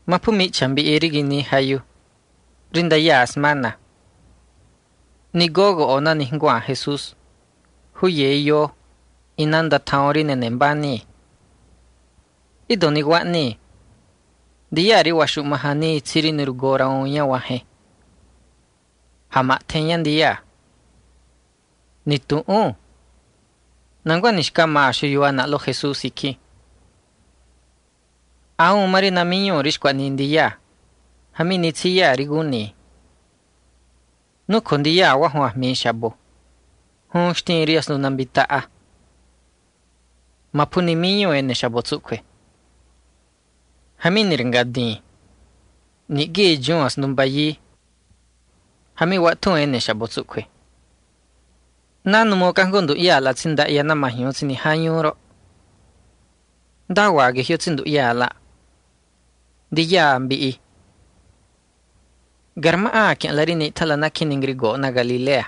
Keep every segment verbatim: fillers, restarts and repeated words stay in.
Mapumi chambi irigini hayu. Rinda yasmana. Ni gogo ona ni ngwa Jesus. Huye yo. Inanda taori nenembani. Idoni wani. Diyari washu mahani tsiri nirugora onya wahe. Hama tenyan diya. Nitu un. Nangwa nishka maashu yuana lo Jesus iki. Aun marina minyo rishkwa nindiya. Hami nitsiya riguni. Nukondiya wahwa mi shabo. Hun shtin rias nunambitaa. Mapuni minyo ene shabo tsukwe. Hami niringadin. Nigi juas numbayi. Hami watu ene shabo tsukwe. Nanu mo kangundu iya la tsinda iya nama hiyo tsini hanyuro. Dawa ge hiyo tsindu iya la. Diya ambii. Garma a kien larini tala na kiningrigo na Galilea.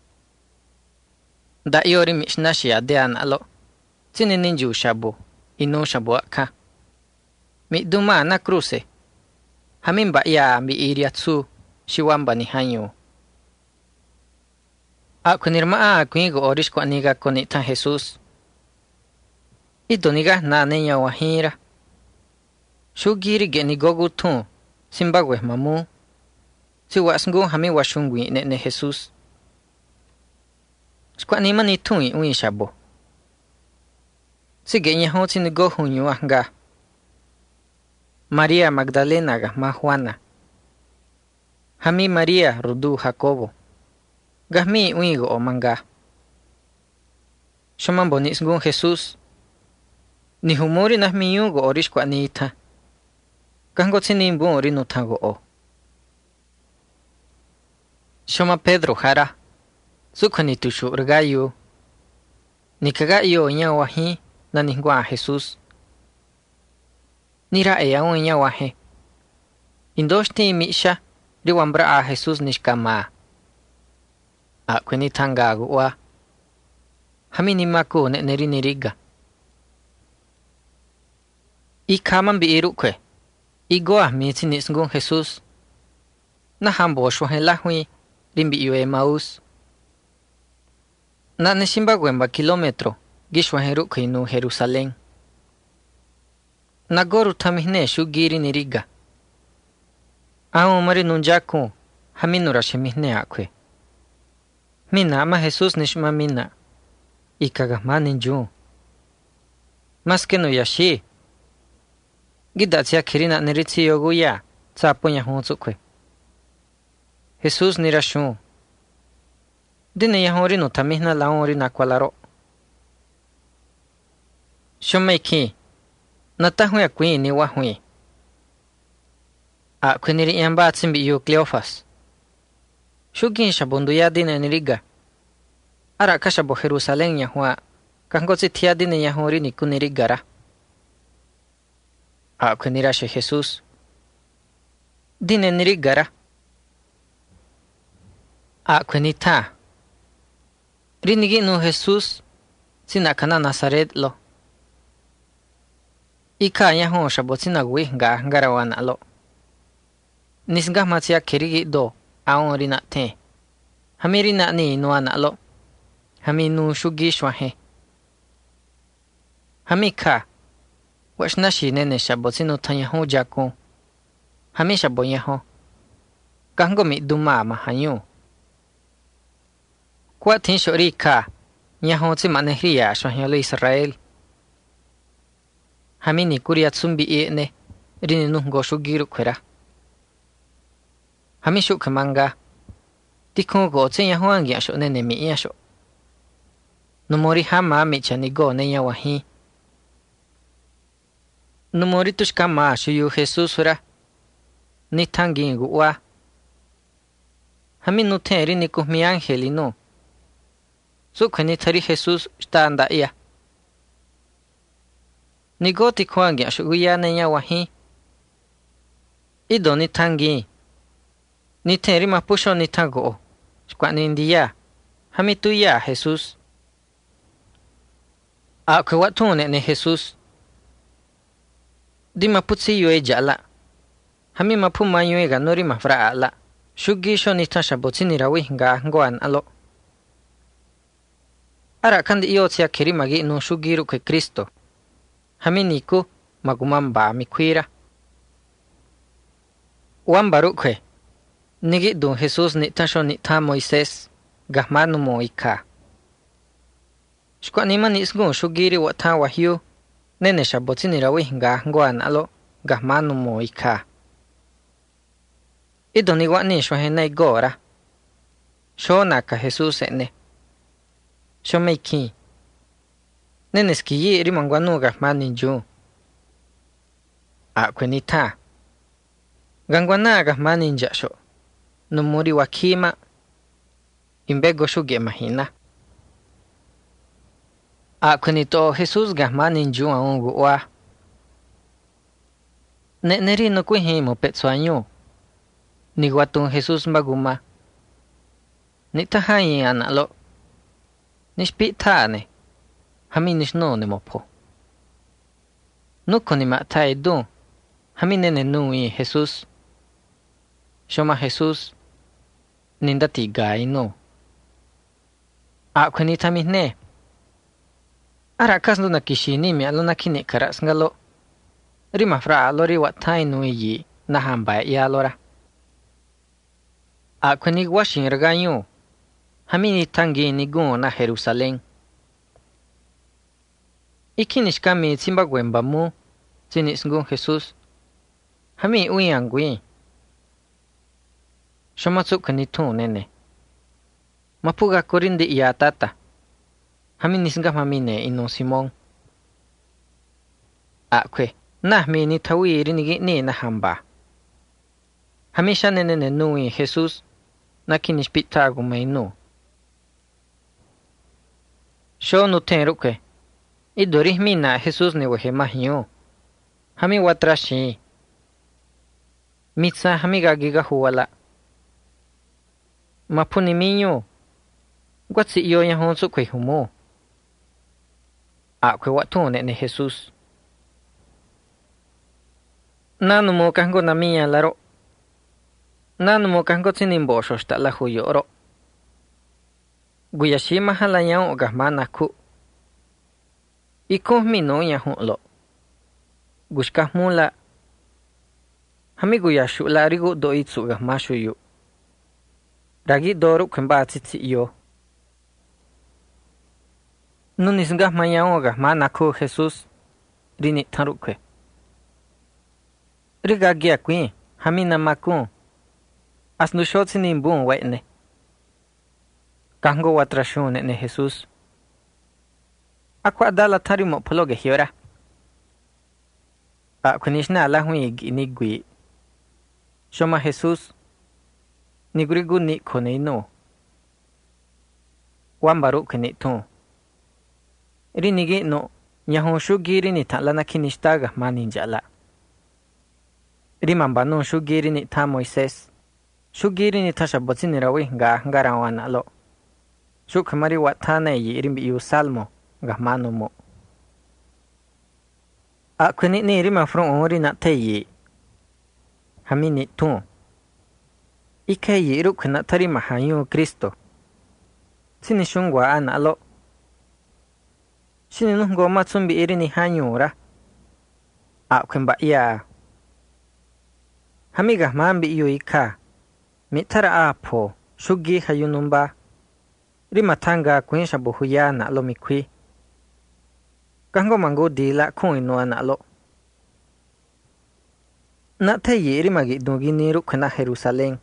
Da yori mishnashi adean alo. Tsini ninju shabu. Inu shabu aka. Mi duma na cruce. Hamimba iya ambi iriatsu. Shiwamba ni hanyu. Ako nirma a kuigo orish kwa niga konita Jesus. Ito niga na nenya wahira. Shugiri ge ni gogu tun. Simbagwe mamu. Si wasngu hami washungwi ne ne Jesus. Skwa nima ni tun ui shabo. Si ge nye hoti ni go hunyu nga. Maria Magdalena ga ma Juana. Hami Maria rudu Jacobo. Gahmi uigo o manga. Shomambo nisgun Jesus. Ni humori na miyugo orish kwa niita. Gango tsinimbu ori nutango o. Shoma Pedro hara. Sukani tushu urgayu. Nikagayo nya wahi na ningwa Jesus. Nira ea un nya wahe. Indoshti misha riwambra a Jesus nishkama. A kweni tangagu wa. Hami ni mako ne neri neriga. I kaman bi irukwe. I goa miti nisngun Jesus. Na hambo shwahe lahui rimbi iwe Emaus. Na neshimba gwemba kilometro gishwahe rukwe inu Jerusalem. Na goru tamihne shugiri neriga. Aun mari nunjaku hami nurashe mihne akwe. Mina ama Jesus nishma mina. Ikaga maninju. Maskeno yashi. Gidatsia kirina neritsi yoguya. Tsaponya huntsukwe. Jesus nirashu. Dine yahori no tamihna laori nakwalaro. Shomeiki. Natahuya kui ni wahui. A kweniri yamba atsimbi yu Cleophas. Shugin shabundu ya dine niriga. Ara kashabo Jerusalem yahua. Kangotsi tia dine yahori ni kunirigara. A kwenirashe Jesus. Dine nirigara. A kwenita. Rinigi no Jesus. Sinakana Nazaret lo. Ika yahon shabo sinagwi nga ngarawana lo. Nisgah matsia kirigi do. Aon rina te. Hami rina ni nuana lo. Hami nu shugi shwahe. Hami ka. Washnashi nene shabo sinu tanyahu jako. Hami shabo yaho. Kango mi duma mahanyu. Kwa tinsho ri ka. Yaho tsi manehriya shwahyo Israel. Hami ni kuria tsumbi iene. Rini nungo shugiru kwera. Hami shuk manga. Tikun go tse ya huang ya sho nene mi ya sho. Numori hama mi chani go ne ya wahi. Numori tushka ma shu yu Jesus hura. Ni tangi ngu wa. Hami nu teri ni kuh mi angeli no. Sukwe ni tari Jesus shta anda iya. Ni go tikuang ya shu ya ne ya wahi. Ido ni tangi. Ni teri mapusho ni tango. Shkwa ni ndiya. Hami tu ya Jesus. A kwe watu ne ne Jesus. Di maputsi yue jala. Hami mapu mayo ga nori mafra ala. Shugi sho ni tasha botini rawi nga ngoan alo. Ara kandi iyo tia keri magi no shugiru ke Kristo. Hami niku magumamba mikwira. Wan barukwe. Nigi dun Jesus ni tasho ni ta Moises. Gahmanu mo ika. Shkwa nima ni isgun shugiri wata wahyu. Nene shabotini rawi nga ngoan alo. Gahmanu mo ika. Ido ni wani shwahenai gora. Shona ka Jesus ene. Shomeiki. Nene skiyi rimangwanu gahmani ju. Akwe ni ta. Gangwana gahmani njasho. Numuri wakima. Imbego shuge mahina. Akwe ni to Jesus gahmani ju aungu wa. Ne neri no kuihimo petsuanyo. Ni watun Jesus maguma. Ni tahayi analo. Nishpi tane. Hami nishno ne mopo. Nuko ni matai dun. Hami nene nui Jesus. Shoma Jesus. Nindati gai no. Akwe ni tamihne. Ara kasno na kishini mi alo na kine karas ngalo. Rima fra alori watai nui yi. Nahamba ya alora. Akwe ni washin ragayo. Hami ni tangi ni gun na Jerusalén. Iki nishkami tsimbagwemba mu. Tsinisngun Jesus. Hami uyangui. Shomatsuka ni tu nene. Mapuga korindi iya tata. Hami nisga mamine ino Simon. Akwe. Nahmi ni tawi irinigi ni na hamba. Hami sha nene nui Jesus. Nakinishpitagu mainu. Sho no tenruke. Idori mina Jesus ni wehe mahio. Hami watrashi. Mitsa hami gagiga huwala. Mapuni minyo. Gwatsi iyo ya honsu kwe humo. Akwe watune ne Jesus. Nanu mo kango na miya laro. Nanu mo kango tsinimbo shoshta la huyoro. Guyashima halayan o gahmana ku. Iko mino ya hunlo. Gushkahmula. Hami guyashu la rigo do itsu gahmashu yu. Ragi doru kemba tsitsi iyo. Nunis gahmayan o gahmana ku Jesus. Rini tarukwe. Rigagia kwi. Hami namaku. Asnu shotsi nimbun wetne. Kango watrashune ne Jesus. Akwa dala tarimo pologe hiora. Akunishna ala hui ginigui. Shoma Jesus. Nigurigu ni kone no. Wambaru kene tu. Rinigi no. Nyahon shugiri ni talana kinishtaga maninjala. Rimambanu shugiri ni ta Moises. Shugiri ni tasha botsini rawi nga ngarawan alo. Shukhamari watane yi irimbi yu salmo gahmanu mo. Akweni ni rima front ori na teyi. Hamini tu. Ike yi irukna tarima hanyu Kristo. Sini shungwa an alo. Sini nungo matsumbi irini hanyu ra. Akwen ba iya. Hami gahmambi iyo ika. Mitara apo. Shugi hayunumba. Rima tanga kuinsha buhuya na alo mikwi. Kango mango dila kuinua na alo. Na teyi rimagi dungi niru kuna Jerusalén.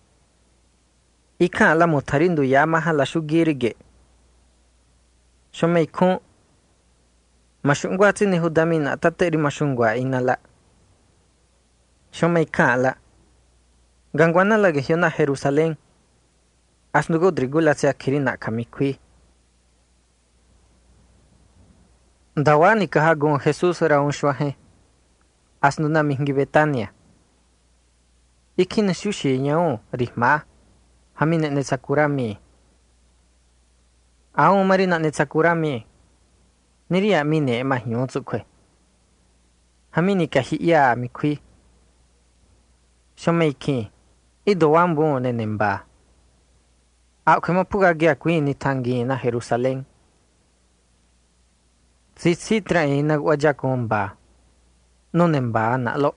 Ika ala mutarindu ya mahala shugirige. Shome ikun. Mashungwa tini hudami na tate rima shungwa inala. Shome ika ala. Gangwana lage hiyo na Jerusalén. Asnugo drigula tsia kirina kamikwi. Dawani kahagun Jesus raun shwahe. Asnuna mingi Betania. Ikin sushi nyao rihma. Hamine ne sakurami. Aun marina ne sakurami. Niria mine mahyon tsukwe. Hamini kahiya mikwi. Shomeikin, Idoambo nenemba. Aukemo pugagia queen ni tangi na Jerusalén. Sisitra ina wajakomba. No nemba na lo.